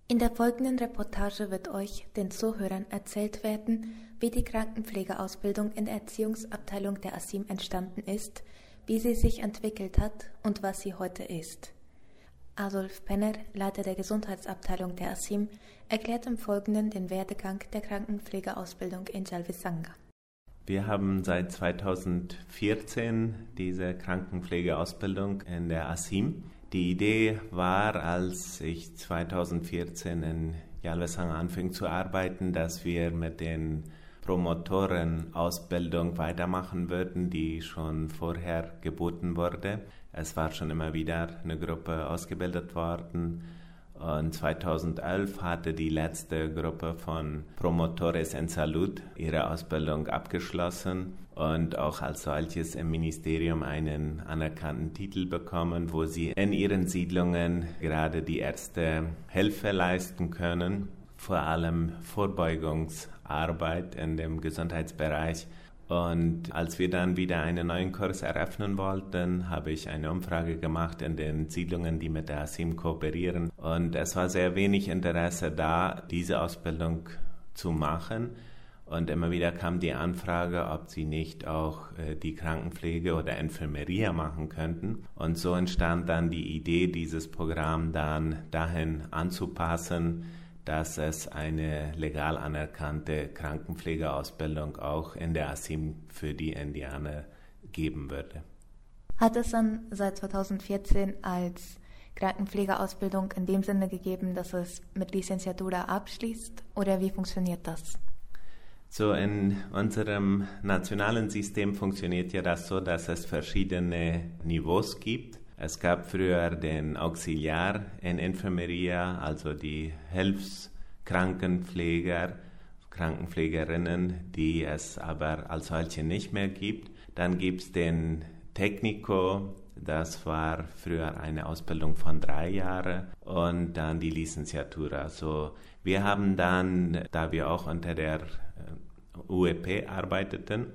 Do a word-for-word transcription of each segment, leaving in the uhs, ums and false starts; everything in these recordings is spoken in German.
In der folgenden Reportage wird euch, den Zuhörern, erzählt werden, wie die Krankenpflegeausbildung in der Erziehungsabteilung der A S I M entstanden ist, wie sie sich entwickelt hat und was sie heute ist. Adolf Penner, Leiter der Gesundheitsabteilung der A S I M, erklärt im Folgenden den Werdegang der Krankenpflegeausbildung in Yalvisanga. Wir haben seit zweitausendvierzehn diese Krankenpflegeausbildung in der A S I M. Die Idee war, als ich zweitausendvierzehn in Yalvisanga anfing zu arbeiten, dass wir mit den Promotorenausbildung weitermachen würden, die schon vorher geboten wurde. Es war schon immer wieder eine Gruppe ausgebildet worden. Und zweitausendelf hatte die letzte Gruppe von Promotores en Salud ihre Ausbildung abgeschlossen und auch als solches im Ministerium einen anerkannten Titel bekommen, wo sie in ihren Siedlungen gerade die erste Hilfe leisten können, vor allem Vorbeugungsarbeit in dem Gesundheitsbereich. Und als wir dann wieder einen neuen Kurs eröffnen wollten, habe ich eine Umfrage gemacht in den Siedlungen, die mit der A S I M kooperieren. Und es war sehr wenig Interesse da, diese Ausbildung zu machen. Und immer wieder kam die Anfrage, ob sie nicht auch äh, die Krankenpflege oder Enfermeria machen könnten. Und so entstand dann die Idee, dieses Programm dann dahin anzupassen, dass es eine legal anerkannte Krankenpflegeausbildung auch in der A S I M für die Indianer geben würde. Hat es dann seit zweitausendvierzehn als Krankenpflegeausbildung in dem Sinne gegeben, dass es mit Licenciatura abschließt, oder wie funktioniert das? So, in unserem nationalen System funktioniert ja das so, dass es verschiedene Niveaus gibt. Es gab früher den Auxiliar in Enfermeria, also die Hilfskrankenpfleger, Krankenpflegerinnen, die es aber als solche nicht mehr gibt. Dann gibt es den Technico, das war früher eine Ausbildung von drei Jahren, und dann die Licenciatura. So, wir haben dann, da wir auch unter der U E P arbeiteten,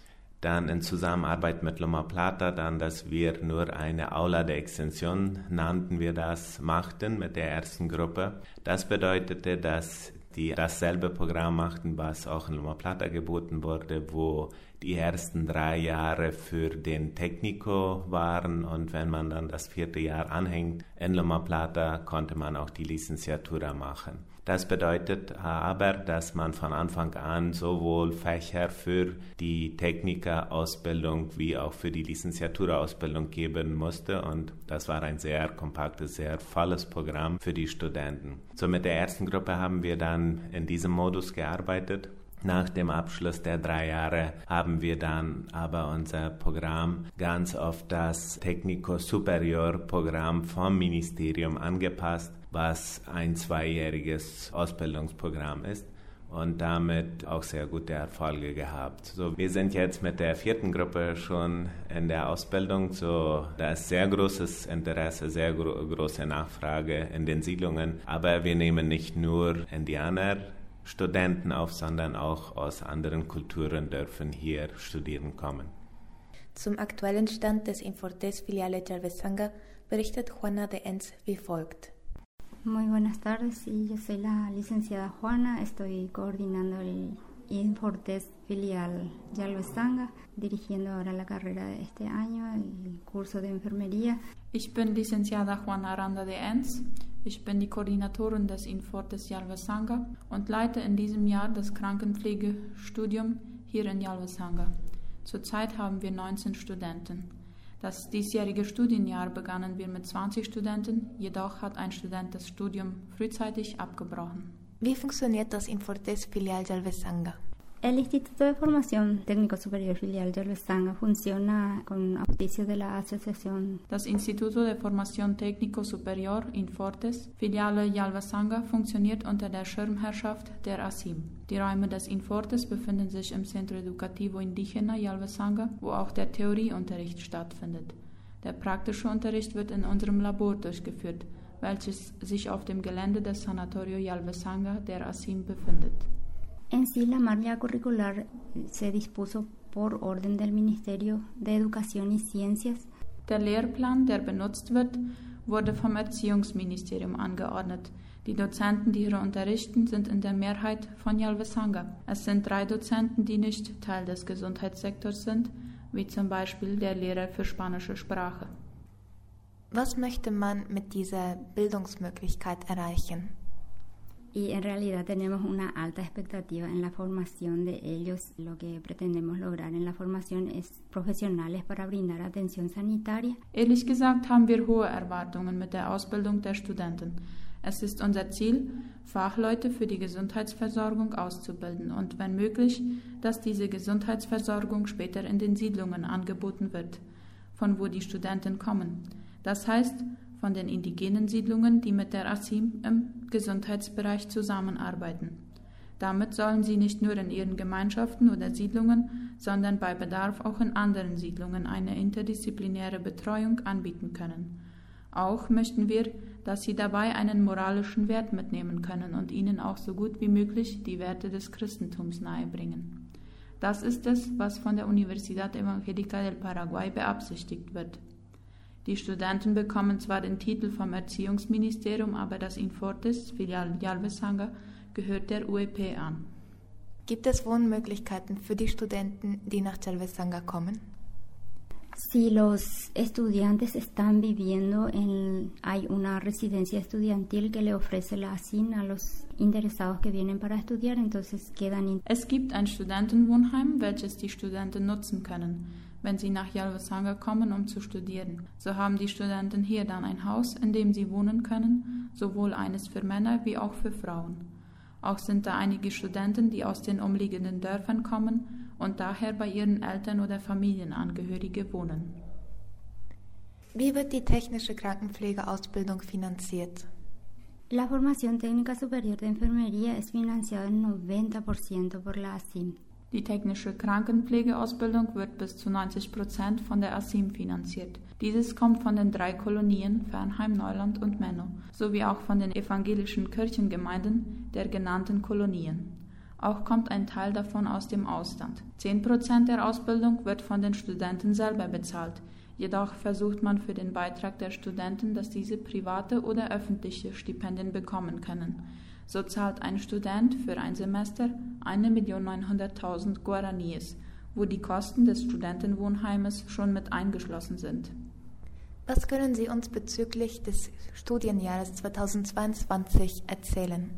dann in Zusammenarbeit mit Loma Plata, dann, dass wir nur eine Aula de Extensión, nannten wir das, machten mit der ersten Gruppe. Das bedeutete, dass die dasselbe Programm machten, was auch in Loma Plata geboten wurde, wo die ersten drei Jahre für den Technico waren, und wenn man dann das vierte Jahr anhängt in Loma Plata, konnte man auch die Licenciatura machen. Das bedeutet aber, dass man von Anfang an sowohl Fächer für die Techniker-Ausbildung wie auch für die Licenciatura-Ausbildung geben musste, und das war ein sehr kompaktes, sehr volles Programm für die Studenten. So, mit der ersten Gruppe haben wir dann in diesem Modus gearbeitet. Nach dem Abschluss der drei Jahre haben wir dann aber unser Programm ganz auf das Técnico Superior Programm vom Ministerium angepasst, was ein zweijähriges Ausbildungsprogramm ist, und damit auch sehr gute Erfolge gehabt. So, wir sind jetzt mit der vierten Gruppe schon in der Ausbildung. So, da ist sehr großes Interesse, sehr gro- große Nachfrage in den Siedlungen. Aber wir nehmen nicht nur Indianer Studenten auf, sondern auch aus anderen Kulturen dürfen hier studieren kommen. Zum aktuellen Stand des Infortes Filiale Yalvisanga berichtet Juana de Enz wie folgt. Muy buenas tardes, y yo soy la licenciada Juana, estoy coordinando el Infortes Filial Yalvisanga, dirigiendo ahora la carrera de este año, el curso de enfermería. Ich bin Licenciada Juana Aranda de Enz. Ich bin die Koordinatorin des Infortes Yalvisanga und leite in diesem Jahr das Krankenpflegestudium hier in Yalvisanga. Zurzeit haben wir neunzehn Studenten. Das diesjährige Studienjahr begannen wir mit zwanzig Studenten, jedoch hat ein Student das Studium frühzeitig abgebrochen. Wie funktioniert das Infortes Filial Yalvisanga? El Instituto de Formación Técnico Superior Filial Yalvisanga funciona con auspicio de la Asociación. Das Instituto de Formación Técnico Superior Infortes Filiale Yalvisanga funktioniert unter der Schirmherrschaft der A S I M. Die Räume des Infortes befinden sich im Centro Educativo Indígena Yalvisanga, wo auch der Theorieunterricht stattfindet. Der praktische Unterricht wird in unserem Labor durchgeführt, welches sich auf dem Gelände des Sanatorio Yalvisanga der A S I M befindet. En sí, la malla curricular se dispuso por orden del Ministerio de Educación y Ciencias. Der Lehrplan, der benutzt wird, wurde vom Erziehungsministerium angeordnet. Die Dozenten, die hier unterrichten, sind in der Mehrheit von Yalva-Sangha. Es sind drei Dozenten, die nicht Teil des Gesundheitssektors sind, wie zum Beispiel der Lehrer für spanische Sprache. Was möchte man mit dieser Bildungsmöglichkeit erreichen? Y en realidad tenemos una alta expectativa en la formación de ellos. Lo que pretendemos lograr en la formación es profesionales para brindar atención sanitaria. Ehrlich gesagt haben wir hohe Erwartungen mit der Ausbildung der Studenten. Es ist unser Ziel, Fachleute für die Gesundheitsversorgung auszubilden und, wenn möglich, dass diese Gesundheitsversorgung später in den Siedlungen angeboten wird, von wo die Studenten kommen. Das heißt, von den indigenen Siedlungen, die mit der ASIM im Gesundheitsbereich zusammenarbeiten. Damit sollen sie nicht nur in ihren Gemeinschaften oder Siedlungen, sondern bei Bedarf auch in anderen Siedlungen eine interdisziplinäre Betreuung anbieten können. Auch möchten wir, dass sie dabei einen moralischen Wert mitnehmen können und ihnen auch so gut wie möglich die Werte des Christentums nahebringen. Das ist es, was von der Universidad Evangélica del Paraguay beabsichtigt wird. Die Studenten bekommen zwar den Titel vom Erziehungsministerium, aber das Infortes, Filial Yalva-Sangha, gehört der U E P an. Gibt es Wohnmöglichkeiten für die Studenten, die nach Yalva-Sangha kommen? Si los estudiantes están viviendo en, hay una residencia estudiantil que le ofrece la ASIM a los interesados que vienen para estudiar, entonces quedan in Es gibt ein Studentenwohnheim, welches die Studenten nutzen können, wenn sie nach Yalva-Sangha kommen, um zu studieren. So haben die Studenten hier dann ein Haus, in dem sie wohnen können, sowohl eines für Männer wie auch für Frauen. Auch sind da einige Studenten, die aus den umliegenden Dörfern kommen und daher bei ihren Eltern oder Familienangehörige wohnen. Wie wird die technische Krankenpflegeausbildung finanziert? La formación técnica superior de enfermería es financiada en noventa por ciento por la ASIM. Die technische Krankenpflegeausbildung wird bis zu neunzig Prozent von der ASIM finanziert. Dieses kommt von den drei Kolonien Fernheim, Neuland und Menno, sowie auch von den evangelischen Kirchengemeinden der genannten Kolonien. Auch kommt ein Teil davon aus dem Ausland. zehn Prozent der Ausbildung wird von den Studenten selber bezahlt. Jedoch versucht man für den Beitrag der Studenten, dass diese private oder öffentliche Stipendien bekommen können. So zahlt ein Student für ein Semester eine Million neunhunderttausend Guaraníes, wo die Kosten des Studentenwohnheimes schon mit eingeschlossen sind. Was können Sie uns bezüglich des Studienjahres zweitausendzweiundzwanzig erzählen?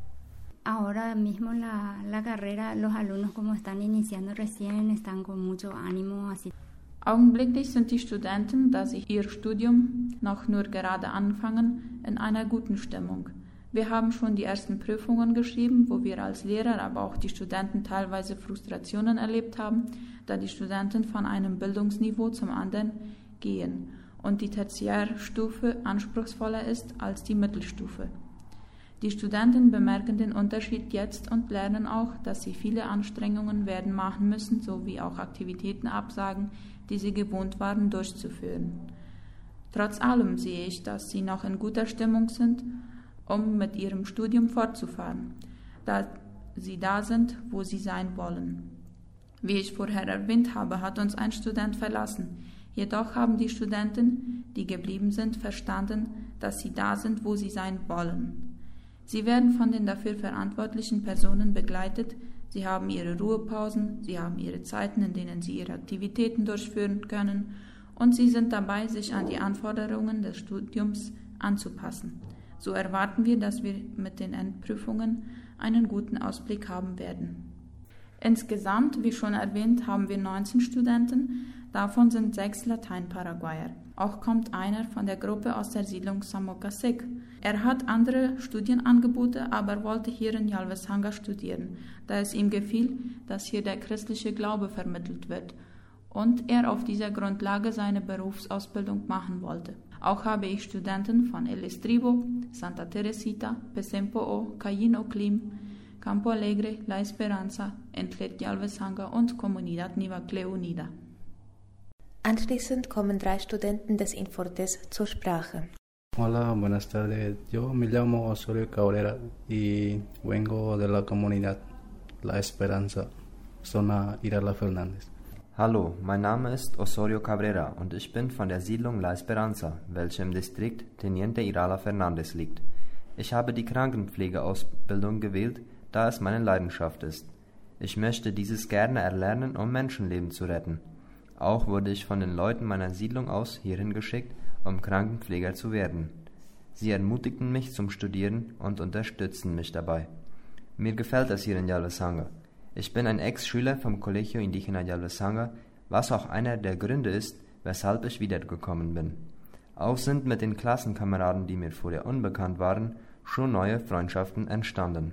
Ahora mismo la, la carrera, los alumnos como están iniciando recién, están con mucho ánimo. Así. Augenblicklich sind die Studenten, da sie ihr Studium noch nur gerade anfangen, in einer guten Stimmung. Wir haben schon die ersten Prüfungen geschrieben, wo wir als Lehrer, aber auch die Studenten teilweise Frustrationen erlebt haben, da die Studenten von einem Bildungsniveau zum anderen gehen und die Tertiärstufe anspruchsvoller ist als die Mittelstufe. Die Studenten bemerken den Unterschied jetzt und lernen auch, dass sie viele Anstrengungen werden machen müssen, sowie auch Aktivitäten absagen, die sie gewohnt waren durchzuführen. Trotz allem sehe ich, dass sie noch in guter Stimmung sind, um mit ihrem Studium fortzufahren, da sie da sind, wo sie sein wollen. Wie ich vorher erwähnt habe, hat uns ein Student verlassen. Jedoch haben die Studenten, die geblieben sind, verstanden, dass sie da sind, wo sie sein wollen. Sie werden von den dafür verantwortlichen Personen begleitet, sie haben ihre Ruhepausen, sie haben ihre Zeiten, in denen sie ihre Aktivitäten durchführen können, und sie sind dabei, sich an die Anforderungen des Studiums anzupassen. So erwarten wir, dass wir mit den Endprüfungen einen guten Ausblick haben werden. Insgesamt, wie schon erwähnt, haben wir neunzehn Studenten, davon sind sechs Latein-Paraguayer. Auch kommt einer von der Gruppe aus der Siedlung Samocasec. Er hat andere Studienangebote, aber wollte hier in Yalva-Sangha studieren, da es ihm gefiel, dass hier der christliche Glaube vermittelt wird und er auf dieser Grundlage seine Berufsausbildung machen wollte. Auch habe ich Studenten von El Estribo, Santa Teresita, Pesempo'o, Cayín Oclim, Campo Alegre, La Esperanza, Entlet Yalva-Sangha und Comunidad Nivacle Unida. Anschließend kommen drei Studenten des Infortes zur Sprache. Hola, buenas tardes. Yo me llamo Osorio Cabrera y vengo de la comunidad La Esperanza, zona Irala Fernández. Hallo, mein Name ist Osorio Cabrera und ich bin von der Siedlung La Esperanza, welche im Distrikt Teniente Irala Fernández liegt. Ich habe die Krankenpflegeausbildung gewählt, da es meine Leidenschaft ist. Ich möchte dieses gerne erlernen, um Menschenleben zu retten. Auch wurde ich von den Leuten meiner Siedlung aus hierhin geschickt, um Krankenpfleger zu werden. Sie ermutigten mich zum Studieren und unterstützten mich dabei. Mir gefällt es hier in Yalvasanga. Ich bin ein Ex-Schüler vom Colegio Indígena Yalvasanga, was auch einer der Gründe ist, weshalb ich wiedergekommen bin. Auch sind mit den Klassenkameraden, die mir vorher unbekannt waren, schon neue Freundschaften entstanden.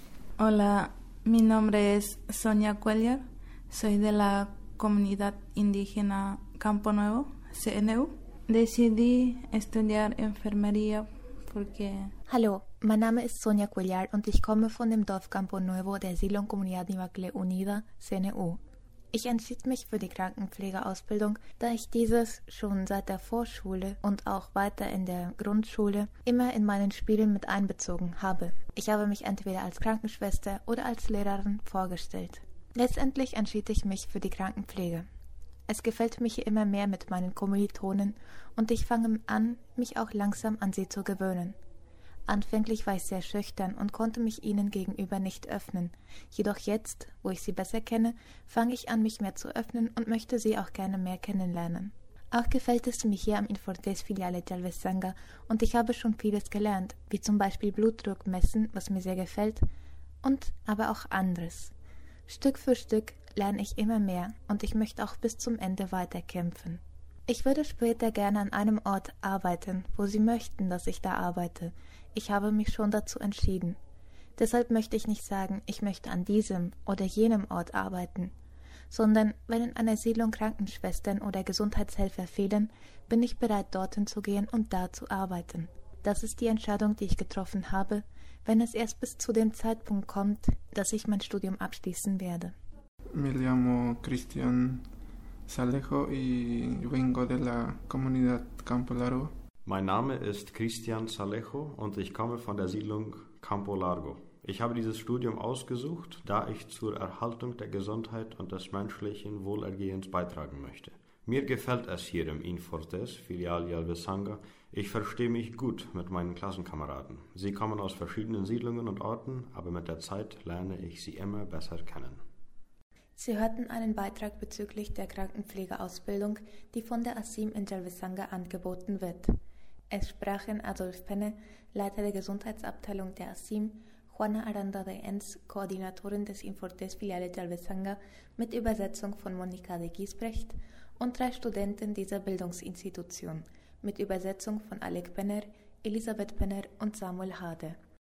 Hola, mi nombre es Sonia Cuellar, soy de la comunidad indígena Campo Nuevo, C N U. Decidí estudiar enfermería porque... Hallo, mein Name ist Sonia Cuellar und ich komme von dem Dorf Campo Nuevo der Siedlung Comunidad Nivacle Unida, C N U. Ich entschied mich für die Krankenpflegeausbildung, da ich dieses schon seit der Vorschule und auch weiter in der Grundschule immer in meinen Spielen mit einbezogen habe. Ich habe mich entweder als Krankenschwester oder als Lehrerin vorgestellt. Letztendlich entschied ich mich für die Krankenpflege. Es gefällt mir hier immer mehr mit meinen Kommilitonen und ich fange an, mich auch langsam an sie zu gewöhnen. Anfänglich war ich sehr schüchtern und konnte mich ihnen gegenüber nicht öffnen. Jedoch jetzt, wo ich sie besser kenne, fange ich an, mich mehr zu öffnen und möchte sie auch gerne mehr kennenlernen. Auch gefällt es mir hier am Infortes Filiale Yalvasanga und ich habe schon vieles gelernt, wie zum Beispiel Blutdruck messen, was mir sehr gefällt, und aber auch anderes. Stück für Stück lerne ich immer mehr und ich möchte auch bis zum Ende weiterkämpfen. Ich würde später gerne an einem Ort arbeiten, wo Sie möchten, dass ich da arbeite. Ich habe mich schon dazu entschieden. Deshalb möchte ich nicht sagen, ich möchte an diesem oder jenem Ort arbeiten, sondern wenn in einer Siedlung Krankenschwestern oder Gesundheitshelfer fehlen, bin ich bereit, dorthin zu gehen und da zu arbeiten. Das ist die Entscheidung, die ich getroffen habe, wenn es erst bis zu dem Zeitpunkt kommt, dass ich mein Studium abschließen werde. Me llamo Cristian Salejo y vengo de la comunidad Campo Largo. Mein Name ist Cristian Salejo und ich komme von der Siedlung Campo Largo. Ich habe dieses Studium ausgesucht, da ich zur Erhaltung der Gesundheit und des menschlichen Wohlergehens beitragen möchte. Mir gefällt es hier im Infortes Filiale Yalvasanga. Ich verstehe mich gut mit meinen Klassenkameraden. Sie kommen aus verschiedenen Siedlungen und Orten, aber mit der Zeit lerne ich sie immer besser kennen. Sie hörten einen Beitrag bezüglich der Krankenpflegeausbildung, die von der ASIM in Yalvasanga angeboten wird. Es sprachen Adolf Penne, Leiter der Gesundheitsabteilung der ASIM, Juana Aranda de Enz, Koordinatorin des Infortes Filiale Yalvasanga, mit Übersetzung von Monika de Giesbrecht, und drei Studenten dieser Bildungsinstitution, mit Übersetzung von Alec Penner, Elisabeth Penner und Samuel Hade.